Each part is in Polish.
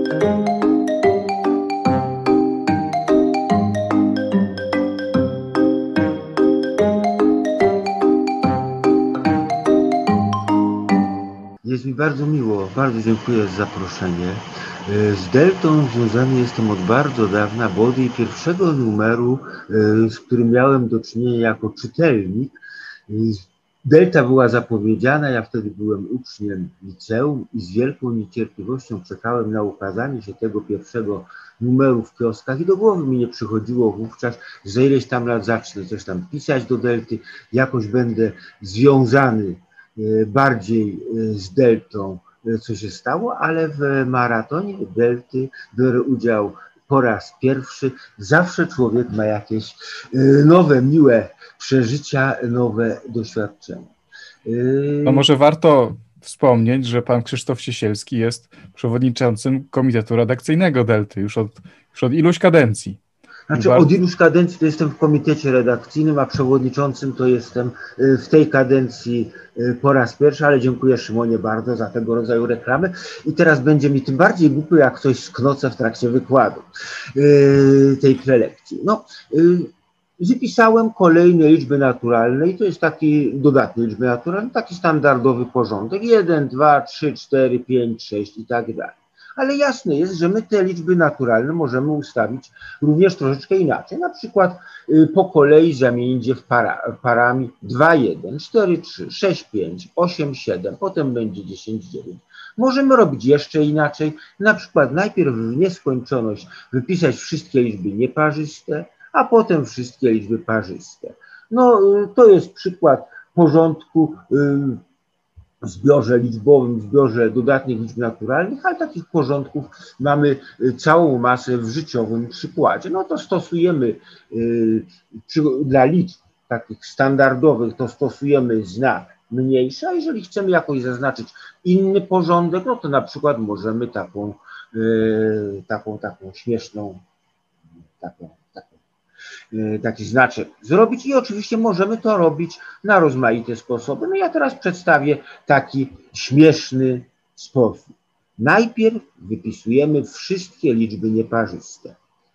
Jest mi bardzo miło, bardzo dziękuję za zaproszenie. Z Deltą związany jestem od bardzo dawna, bo od jej pierwszego numeru, z którym miałem do czynienia jako czytelnik. Delta była zapowiedziana, ja wtedy byłem uczniem liceum i z wielką niecierpliwością czekałem na ukazanie się tego pierwszego numeru w kioskach i do głowy mi nie przychodziło wówczas, że ileś tam lat zacznę coś tam pisać do Delty, jakoś będę związany bardziej z Deltą, co się stało, ale w maratonie Delty biorę udział po raz pierwszy. Zawsze człowiek ma jakieś nowe, miłe przeżycia, nowe doświadczenia. No może warto wspomnieć, że pan Krzysztof Ciesielski jest przewodniczącym komitetu redakcyjnego Delty już od iluś kadencji. Znaczy od iluś kadencji to jestem w komitecie redakcyjnym, a przewodniczącym to jestem w tej kadencji po raz pierwszy, ale dziękuję Szymonie bardzo za tego rodzaju reklamy. I teraz będzie mi tym bardziej głupio, jak coś sknocę w trakcie wykładu tej prelekcji. No, wypisałem kolejne liczby naturalne i to jest taki dodatny liczby naturalne, taki standardowy porządek. 1, 2, 3, 4, 5, 6 i tak dalej. Ale jasne jest, że my te liczby naturalne możemy ustawić również troszeczkę inaczej. Na przykład po kolei zamienić je w parami 2, 1, 4, 3, 6, 5, 8, 7, potem będzie 10, 9. Możemy robić jeszcze inaczej, na przykład najpierw w nieskończoność wypisać wszystkie liczby nieparzyste, a potem wszystkie liczby parzyste. No to jest przykład porządku w zbiorze liczbowym, w zbiorze dodatnich liczb naturalnych, ale takich porządków mamy całą masę w życiowym przykładzie. No to stosujemy dla liczb takich standardowych, to stosujemy znak mniejszy, a jeżeli chcemy jakoś zaznaczyć inny porządek, no to na przykład możemy taką śmieszną, taki znaczek zrobić i oczywiście możemy to robić na rozmaite sposoby. No ja teraz przedstawię taki śmieszny sposób. Najpierw wypisujemy wszystkie liczby nieparzyste.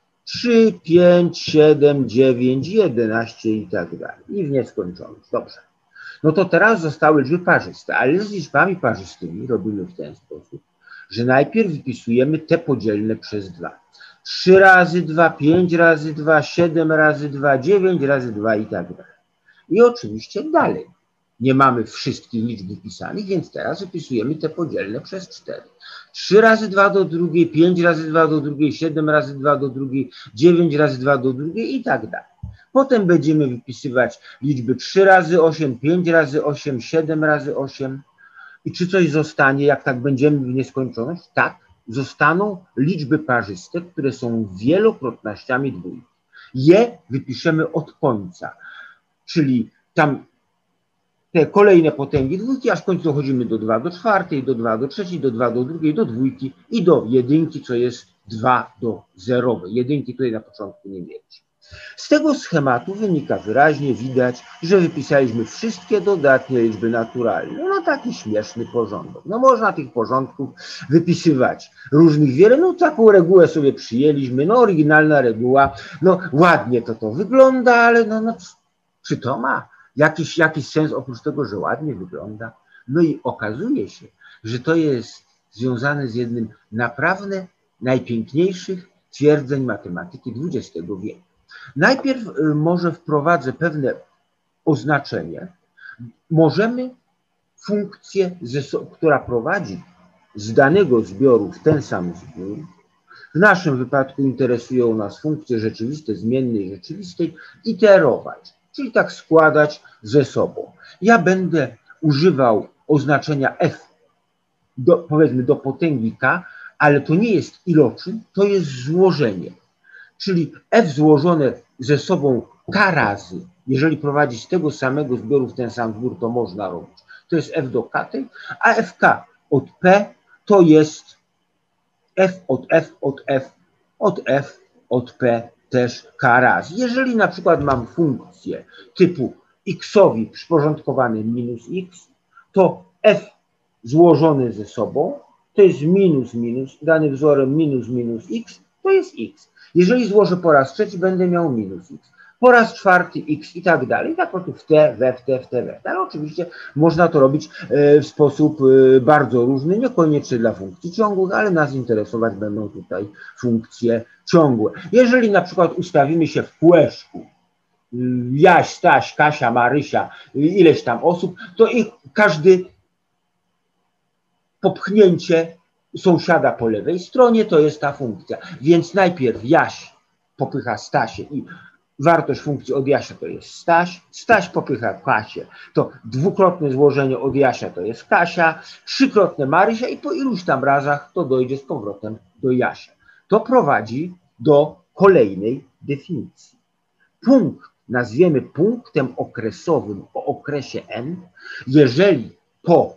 3, 5, 7, 9, 11 i tak dalej. I w nieskończoność. Dobrze. No to teraz zostały liczby parzyste, ale z liczbami parzystymi robimy w ten sposób, że najpierw wypisujemy te podzielne przez 2. 3 razy 2, 5 razy 2, 7 razy 2, 9 razy 2 i tak dalej. I oczywiście dalej. Nie mamy wszystkich liczb wypisanych, więc teraz wypisujemy te podzielne przez 4. 3 razy 2 do drugiej, 5 razy 2 do drugiej, 7 razy 2 do drugiej, 9 razy 2 do drugiej i tak dalej. Potem będziemy wypisywać liczby 3 razy 8, 5 razy 8, 7 razy 8. I czy coś zostanie, jak tak będziemy w nieskończoność? Tak. Zostaną liczby parzyste, które są wielokrotnościami dwójki. Je wypiszemy od końca, czyli tam te kolejne potęgi dwójki, aż w końcu dochodzimy do 2 do czwartej, do 2 do trzeciej, do 2 do drugiej, do dwójki i do jedynki, co jest 2 do zerowej. Jedynki tutaj na początku nie mieliśmy. Z tego schematu wynika wyraźnie, widać, że wypisaliśmy wszystkie dodatnie liczby naturalne. No taki śmieszny porządek. No można tych porządków wypisywać różnych wiele. No taką regułę sobie przyjęliśmy. No oryginalna reguła. No ładnie to wygląda, ale no czy to ma jakiś sens oprócz tego, że ładnie wygląda? No i okazuje się, że to jest związane z jednym naprawdę najpiękniejszych twierdzeń matematyki XX wieku. Najpierw może wprowadzę pewne oznaczenie. Możemy funkcję, która prowadzi z danego zbioru w ten sam zbiór. W naszym wypadku interesują nas funkcje rzeczywiste, zmiennej, rzeczywistej, iterować, czyli tak składać ze sobą. Ja będę używał oznaczenia f, powiedzmy do potęgi k, ale to nie jest iloczyn, to jest złożenie. Czyli f złożone ze sobą k razy, jeżeli prowadzi z tego samego zbioru w ten sam zbiór, to można robić. To jest f do k, a fk od p to jest f od f od f od f od p też k razy. Jeżeli na przykład mam funkcję typu x-owi przyporządkowany minus x, to f złożone ze sobą to jest minus minus, dany wzorem minus minus x, to jest x. Jeżeli złożę po raz trzeci, będę miał minus x. Po raz czwarty x i tak dalej. Tak po prostu w te, we, w te, w te, we. Ale oczywiście można to robić w sposób bardzo różny, niekoniecznie dla funkcji ciągłych, ale nas interesować będą tutaj funkcje ciągłe. Jeżeli na przykład ustawimy się w kółeczku, Jaś, Staś, Kasia, Marysia, ileś tam osób, to ich każdy popchnięcie sąsiada po lewej stronie to jest ta funkcja. Więc najpierw Jaś popycha Stasię i wartość funkcji od Jasia to jest Staś, Staś popycha Kasię, to dwukrotne złożenie od Jasia to jest Kasia, trzykrotne Marysia i po iluś tam razach to dojdzie z powrotem do Jasia. To prowadzi do kolejnej definicji. Punkt nazwiemy punktem okresowym o okresie n, jeżeli po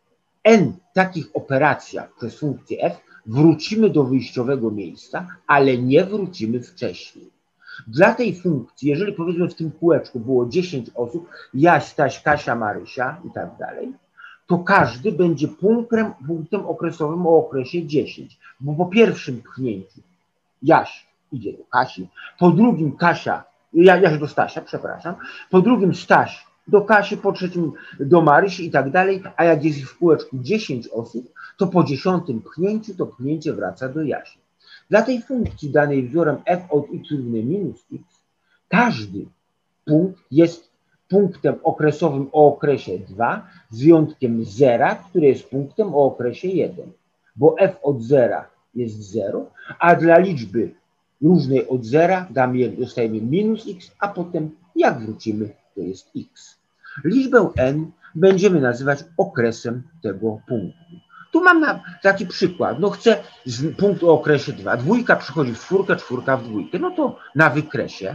n takich operacjach przez funkcję f wrócimy do wyjściowego miejsca, ale nie wrócimy wcześniej. Dla tej funkcji, jeżeli powiedzmy w tym kółeczku było 10 osób, Jaś, Staś, Kasia, Marysia i tak dalej, to każdy będzie punktem okresowym o okresie 10, bo po pierwszym pchnięciu Jaś idzie do Kasi, po drugim Jaś do Stasia, przepraszam, po drugim Staś do Kasi, po trzecim do Marysi i tak dalej, a jak jest w kółeczku 10 osób, to po 10 pchnięciu to pchnięcie wraca do Jasia. Dla tej funkcji danej wzorem f od x równy minus x, każdy punkt jest punktem okresowym o okresie 2 z wyjątkiem zera, który jest punktem o okresie 1, bo f od zera jest 0, a dla liczby różnej od zera dostajemy minus x, a potem jak wrócimy, to jest x. Liczbę n będziemy nazywać okresem tego punktu. Tu mam taki przykład. No chcę punkt o okresie 2. Dwójka przychodzi w czwórkę, czwórka w dwójkę. No to na wykresie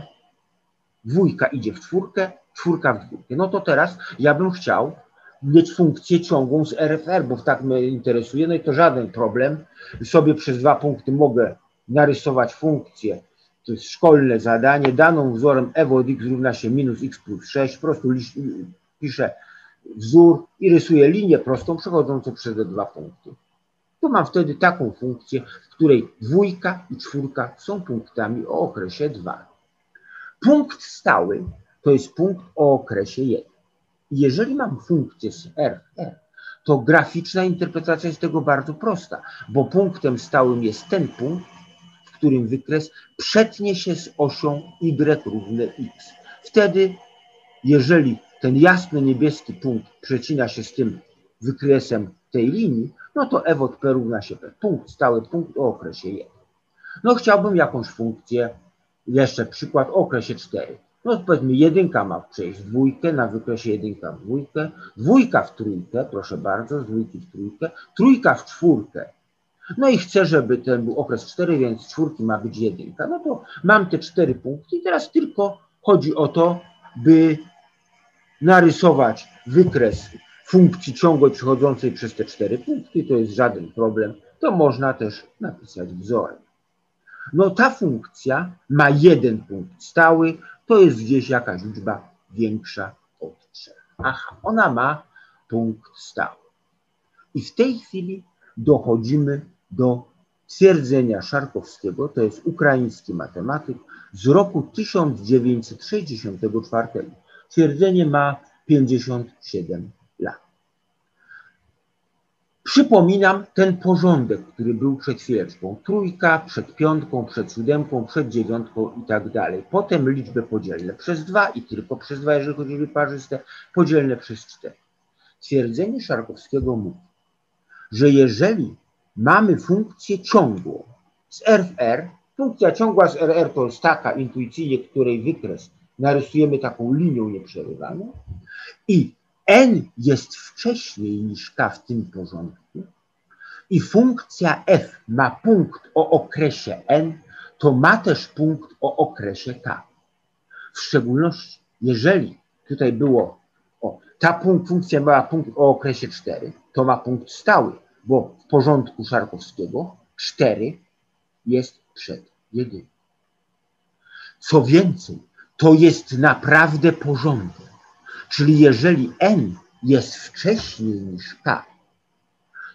dwójka idzie w czwórkę, czwórka w dwójkę. No to teraz ja bym chciał mieć funkcję ciągłą z RFR, bo tak mnie interesuje. No i to żaden problem. Sobie przez 2 punkty mogę narysować funkcję. To jest szkolne zadanie. Daną wzorem f od x równa się minus x plus 6. Po prostu piszę wzór i rysuję linię prostą przechodzącą przez te 2 punkty. To mam wtedy taką funkcję, w której dwójka i czwórka są punktami o okresie 2. Punkt stały to jest punkt o okresie 1. Jeżeli mam funkcję z RR, to graficzna interpretacja jest tego bardzo prosta, bo punktem stałym jest ten punkt, w którym wykres przetnie się z osią y równe x. Wtedy, jeżeli ten jasny niebieski punkt przecina się z tym wykresem tej linii, no to f od p równa się p. Punkt stały, punkt o okresie 1. No chciałbym jakąś funkcję, jeszcze przykład o okresie 4. No powiedzmy jedynka ma przejść w dwójkę, na wykresie jedynka w dwójkę, dwójka w trójkę, proszę bardzo, z dwójki w trójkę, trójka w czwórkę. No i chcę, żeby ten był okres 4, więc z czwórki ma być jedynka. No to mam te 4 punkty i teraz tylko chodzi o to, by narysować wykres funkcji ciągłej przechodzącej przez te 4 punkty, to jest żaden problem, to można też napisać wzorem. No ta funkcja ma jeden punkt stały, to jest gdzieś jakaś liczba większa od 3. Aha, ona ma punkt stały. I w tej chwili dochodzimy do twierdzenia Szarkowskiego, to jest ukraiński matematyk z roku 1964. Twierdzenie ma 57 lat. Przypominam ten porządek, który był przed chwileczką. Trójka, przed piątką, przed siódemką, przed dziewiątką i tak dalej. Potem liczby podzielne przez 2 i tylko przez 2, jeżeli chodzi o liczby parzyste, podzielne przez 4. Twierdzenie Szarkowskiego mówi, że jeżeli mamy funkcję ciągłą z RR, funkcja ciągła z RR to jest taka intuicyjnie, której wykres narysujemy taką linią nieprzerywaną i n jest wcześniej niż k w tym porządku i funkcja f ma punkt o okresie n, to ma też punkt o okresie k. W szczególności, jeżeli tutaj było, ta funkcja miała punkt o okresie 4, to ma punkt stały, bo w porządku Szarkowskiego 4 jest przed 1. Co więcej, to jest naprawdę porządek. Czyli jeżeli n jest wcześniej niż k,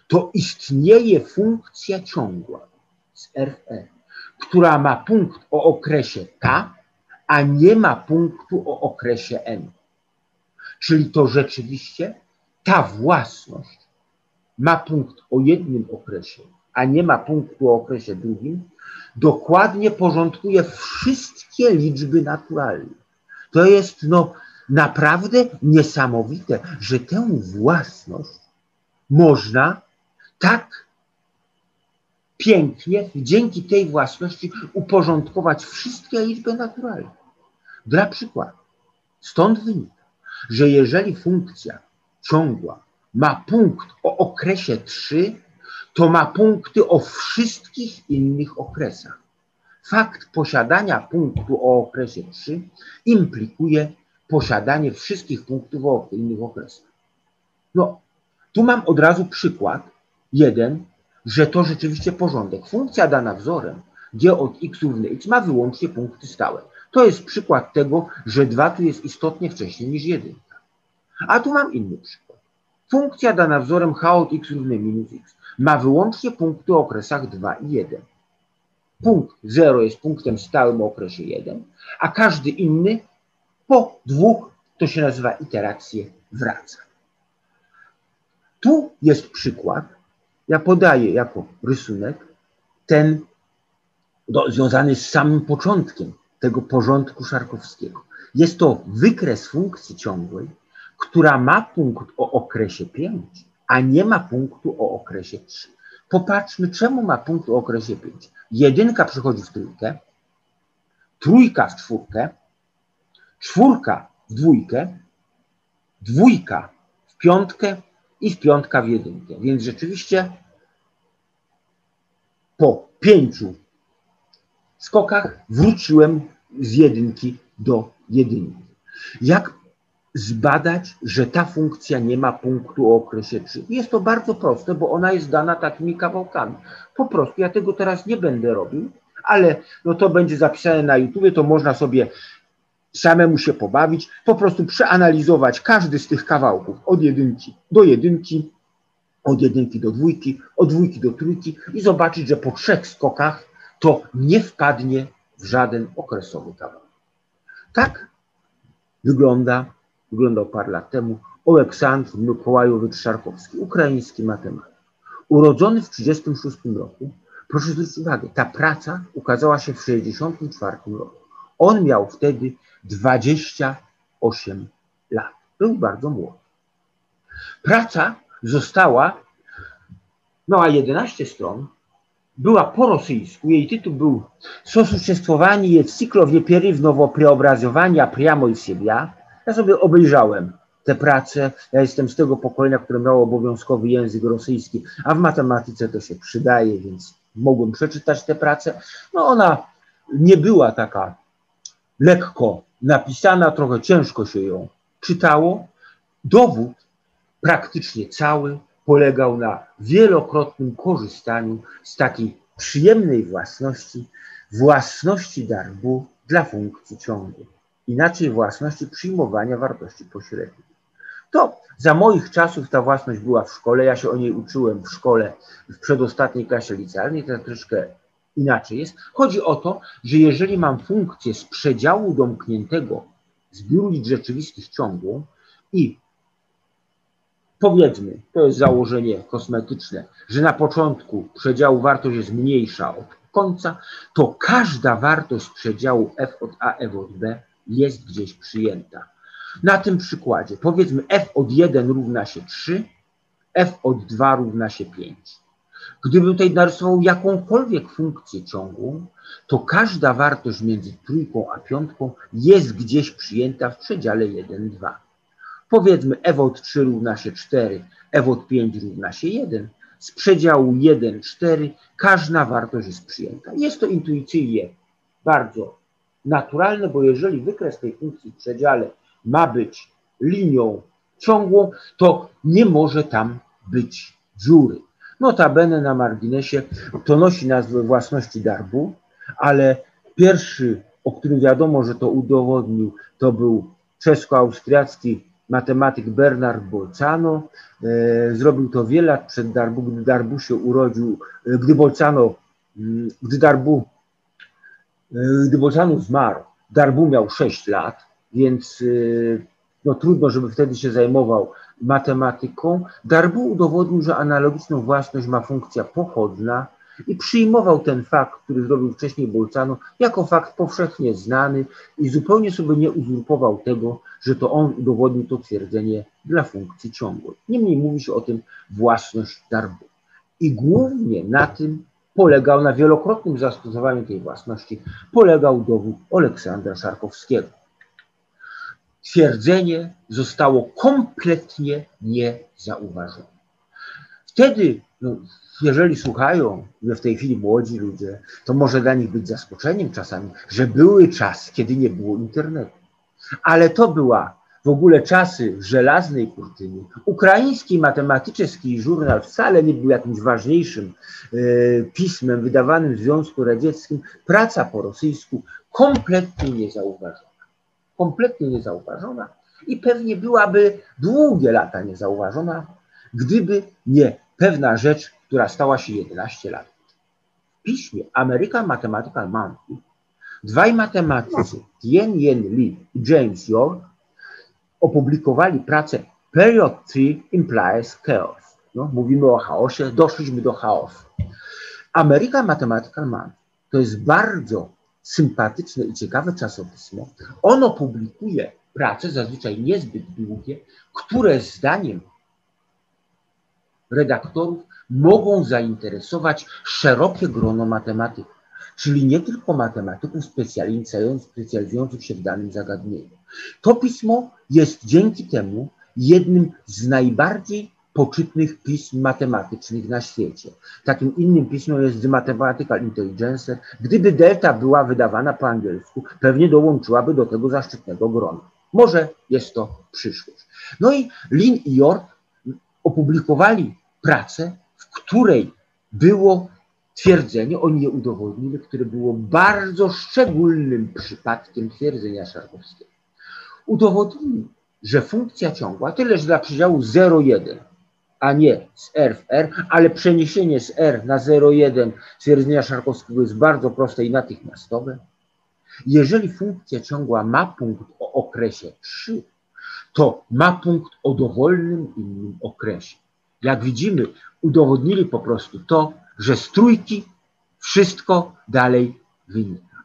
to istnieje funkcja ciągła z Rf, która ma punkt o okresie k, a nie ma punktu o okresie n. Czyli to rzeczywiście ta własność ma punkt o jednym okresie, a nie ma punktu o okresie drugim, dokładnie porządkuje wszystkie liczby naturalne. To jest naprawdę niesamowite, że tę własność można tak pięknie dzięki tej własności uporządkować wszystkie liczby naturalne. Dla przykładu, stąd wynika, że jeżeli funkcja ciągła ma punkt o okresie 3, to ma punkty o wszystkich innych okresach. Fakt posiadania punktu o okresie 3 implikuje posiadanie wszystkich punktów o innych okresach. Tu mam od razu przykład jeden, że to rzeczywiście porządek. Funkcja dana wzorem g od x równy x ma wyłącznie punkty stałe. To jest przykład tego, że 2 tu jest istotnie wcześniej niż 1. A tu mam inny przykład. Funkcja dana wzorem h od x równy minus x ma wyłącznie punkty o okresach 2 i 1. Punkt 0 jest punktem stałym o okresie 1, a każdy inny po 2, to się nazywa iterację, wraca. Tu jest przykład, ja podaję jako rysunek, ten związany z samym początkiem tego porządku szarkowskiego. Jest to wykres funkcji ciągłej, która ma punkt o okresie 5, a nie ma punktu o okresie 3. Popatrzmy, czemu ma punkt o okresie 5. 1 przechodzi w trójkę, 3 w czwórkę, 4 w dwójkę, 2 w piątkę i w piątka w jedynkę. Więc rzeczywiście po 5 skokach wróciłem z 1 do 1. Jak zbadać, że ta funkcja nie ma punktu o okresie 3? Jest to bardzo proste, bo ona jest dana takimi kawałkami. Po prostu ja tego teraz nie będę robił, ale to będzie zapisane na YouTube, to można sobie samemu się pobawić, po prostu przeanalizować każdy z tych kawałków od 1 do 1, od 1 do 2, od 2 do 3 i zobaczyć, że po 3 skokach to nie wpadnie w żaden okresowy kawałek. Tak wyglądał parę lat temu Oleksandr Mikołajowicz Szarkowski, ukraiński matematyk. Urodzony w 1936 roku, proszę zwrócić uwagę, ta praca ukazała się w 1964 roku. On miał wtedy 28 lat. Był bardzo młody. Praca miała 11 stron, była po rosyjsku. Jej tytuł był "Сосуществование циклов непрерывного преобразования прямо из себя". Ja sobie obejrzałem tę pracę. Ja jestem z tego pokolenia, które miało obowiązkowy język rosyjski, a w matematyce to się przydaje, więc mogłem przeczytać tę pracę. Ona nie była taka lekko napisana, trochę ciężko się ją czytało. Dowód praktycznie cały polegał na wielokrotnym korzystaniu z takiej przyjemnej własności darbu dla funkcji ciągłej. Inaczej własności przyjmowania wartości pośrednich. To za moich czasów ta własność była w szkole, ja się o niej uczyłem w szkole w przedostatniej klasie licealnej, to troszkę inaczej jest. Chodzi o to, że jeżeli mam funkcję z przedziału domkniętego zbioru liczb rzeczywistych ciągłą i powiedzmy, to jest założenie kosmetyczne, że na początku przedziału wartość jest mniejsza od końca, to każda wartość przedziału f od a, f od b jest gdzieś przyjęta. Na tym przykładzie powiedzmy f od 1 równa się 3, f od 2 równa się 5. Gdybym tutaj narysował jakąkolwiek funkcję ciągłą, to każda wartość między trójką a piątką jest gdzieś przyjęta w przedziale 1, 2. Powiedzmy f od 3 równa się 4, f od 5 równa się 1. Z przedziału 1, 4 każda wartość jest przyjęta. Jest to intuicyjnie bardzo naturalne, bo jeżeli wykres tej funkcji w przedziale ma być linią ciągłą, to nie może tam być dziury. Notabene na marginesie to nosi nazwę własności darbu, ale pierwszy, o którym wiadomo, że to udowodnił, to był czesko-austriacki matematyk Bernard Bolzano. Zrobił to wiele lat przed Darboux, gdy Darboux się urodził, gdy Bolzano zmarł. Darboux miał 6 lat, więc no, trudno, żeby wtedy się zajmował matematyką. Darboux udowodnił, że analogiczną własność ma funkcja pochodna i przyjmował ten fakt, który zrobił wcześniej Bolzano, jako fakt powszechnie znany i zupełnie sobie nie uzurpował tego, że to on udowodnił to twierdzenie dla funkcji ciągłej. Niemniej mówi się o tym własność Darboux. I głównie na tym polegał, na wielokrotnym zastosowaniu tej własności, polegał dowód Aleksandra Szarkowskiego. Twierdzenie zostało kompletnie niezauważone. Wtedy, no, jeżeli słuchają mnie w tej chwili młodzi ludzie, to może dla nich być zaskoczeniem czasami, że były czasy, kiedy nie było internetu. Ale to była w ogóle czasy żelaznej kurtyny. Ukraiński matematyczny żurnal wcale nie był jakimś ważniejszym pismem wydawanym w Związku Radzieckim. Praca po rosyjsku kompletnie niezauważona. Kompletnie niezauważona i pewnie byłaby długie lata niezauważona, gdyby nie pewna rzecz, która stała się 11 lat. W piśmie American Mathematical Monthly dwaj matematycy, Tien-Yen Lee i James York, opublikowali pracę Period 3 Implies Chaos. No, mówimy o chaosie, doszliśmy do chaosu. American Mathematical Monthly to jest bardzo sympatyczne i ciekawe czasopismo. Ono publikuje prace, zazwyczaj niezbyt długie, które zdaniem redaktorów mogą zainteresować szerokie grono matematyków, czyli nie tylko matematyków specjalizujących się w danym zagadnieniu. To pismo jest dzięki temu jednym z najbardziej poczytnych pism matematycznych na świecie. Takim innym pismem jest The Mathematical Intelligencer. Gdyby Delta była wydawana po angielsku, pewnie dołączyłaby do tego zaszczytnego grona. Może jest to przyszłość. No i Lin i York opublikowali pracę, w której było twierdzenie, oni je udowodnili, które było bardzo szczególnym przypadkiem twierdzenia Szarkowskiego. Udowodnili, że funkcja ciągła, tyle że dla przedziału 0,1, a nie z R w R, ale przeniesienie z R na 0,1 twierdzenia Szarkowskiego jest bardzo proste i natychmiastowe. Jeżeli funkcja ciągła ma punkt o okresie 3, to ma punkt o dowolnym innym okresie. Jak widzimy, udowodnili po prostu to, że z trójki wszystko dalej wynika.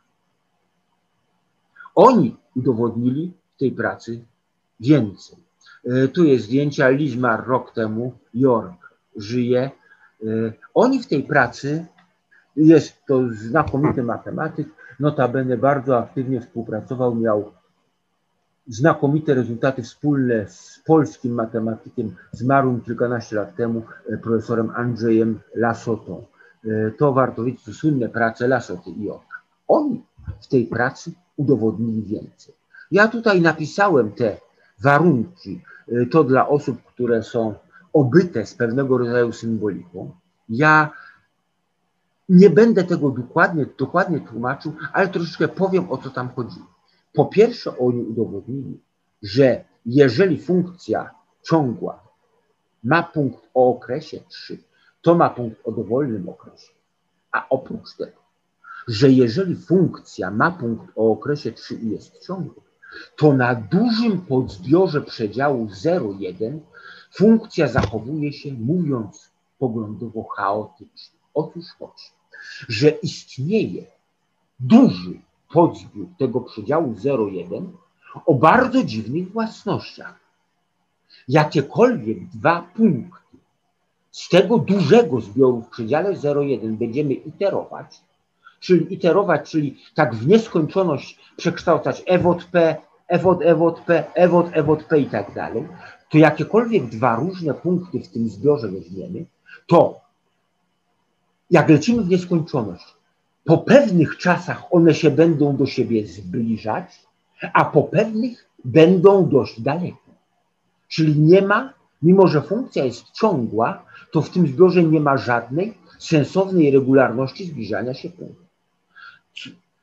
Oni udowodnili w tej pracy więcej. Tu jest zdjęcie, Lee zmarł rok temu, York żyje. Oni w tej pracy, jest to znakomity matematyk, notabene bardzo aktywnie współpracował, miał znakomite rezultaty wspólne z polskim matematykiem zmarłym kilkanaście lat temu, profesorem Andrzejem Lasotą. To warto wiedzieć, to słynne prace Lasoty i Yorka. Oni w tej pracy udowodnili więcej. Ja tutaj napisałem te warunki, to dla osób, które są obyte z pewnego rodzaju symboliką. Ja nie będę tego dokładnie tłumaczył, ale troszeczkę powiem, o co tam chodzi. Po pierwsze, oni udowodnili, że jeżeli funkcja ciągła ma punkt o okresie 3, to ma punkt o dowolnym okresie. A oprócz tego, że jeżeli funkcja ma punkt o okresie 3 i jest ciągła, to na dużym podzbiorze przedziału 0,1 funkcja zachowuje się, mówiąc poglądowo, chaotycznie. Otóż chodzi, że istnieje duży podzbiór tego przedziału 0,1 o bardzo dziwnych własnościach. Jakiekolwiek dwa punkty z tego dużego zbioru w przedziale 0,1 będziemy iterować, czyli tak w nieskończoność przekształcać e od p, f od e od p, e od p i tak dalej, to jakiekolwiek dwa różne punkty w tym zbiorze weźmiemy, to jak lecimy w nieskończoność, po pewnych czasach one się będą do siebie zbliżać, a po pewnych będą dość daleko. Czyli nie ma, mimo że funkcja jest ciągła, to w tym zbiorze nie ma żadnej sensownej regularności zbliżania się punktów.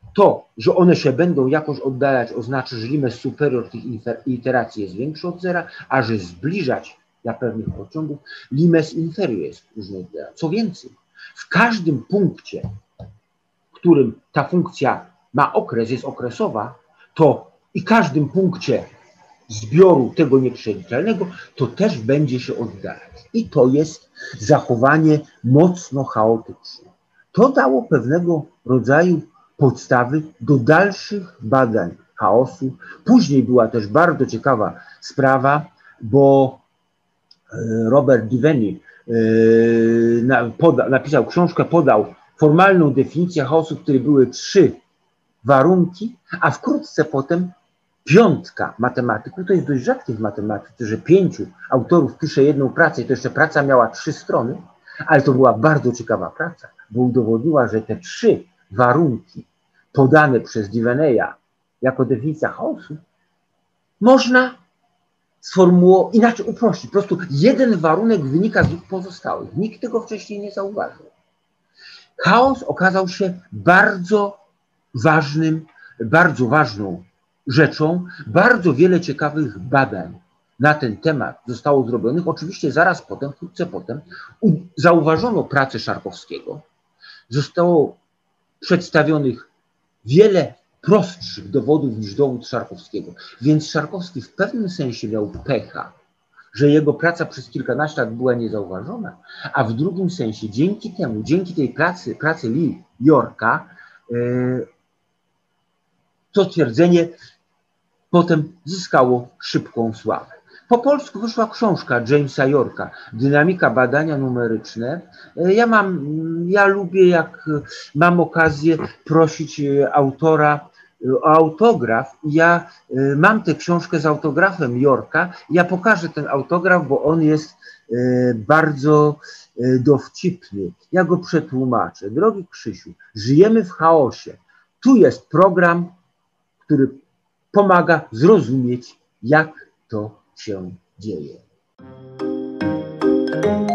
To, że one się będą jakoś oddalać, oznacza, że limes superior tych iteracji jest większy od zera, a że zbliżać dla pewnych pociągów limes inferior jest różny od zera. Co więcej, w każdym punkcie, w którym ta funkcja ma okres, jest okresowa, to i każdym punkcie zbioru tego nieprzeliczalnego, to też będzie się oddalać. I to jest zachowanie mocno chaotyczne. To dało pewnego rodzaju podstawy do dalszych badań chaosu. Później była też bardzo ciekawa sprawa, bo Robert Diveny napisał książkę, podał formalną definicję chaosu, w której były 3 warunki, a wkrótce potem 5 matematyków. To jest dość rzadkie w matematyce, że 5 autorów pisze jedną pracę i to jeszcze praca miała 3 strony, ale to była bardzo ciekawa praca, bo udowodniła, że te 3 warunki podane przez Diveneya jako definicja chaosu można sformułować, inaczej uprościć. Po prostu jeden warunek wynika z 2 pozostałych. Nikt tego wcześniej nie zauważył. Chaos okazał się bardzo ważną rzeczą. Bardzo wiele ciekawych badań na ten temat zostało zrobionych. Oczywiście zaraz potem, wkrótce potem zauważono pracę Szarkowskiego. Zostało przedstawionych wiele prostszych dowodów niż dowód Szarkowskiego. Więc Szarkowski w pewnym sensie miał pecha, że jego praca przez kilkanaście lat była niezauważona, a w drugim sensie dzięki temu, dzięki tej pracy Lee Yorka, to twierdzenie potem zyskało szybką sławę. Po polsku wyszła książka Jamesa Yorka, Dynamika badania numeryczne. Ja lubię, jak mam okazję, prosić autora o autograf. Ja mam tę książkę z autografem Yorka. Ja pokażę ten autograf, bo on jest bardzo dowcipny. Ja go przetłumaczę. Drogi Krzysiu, żyjemy w chaosie. Tu jest program, który pomaga zrozumieć, jak to się dzieje.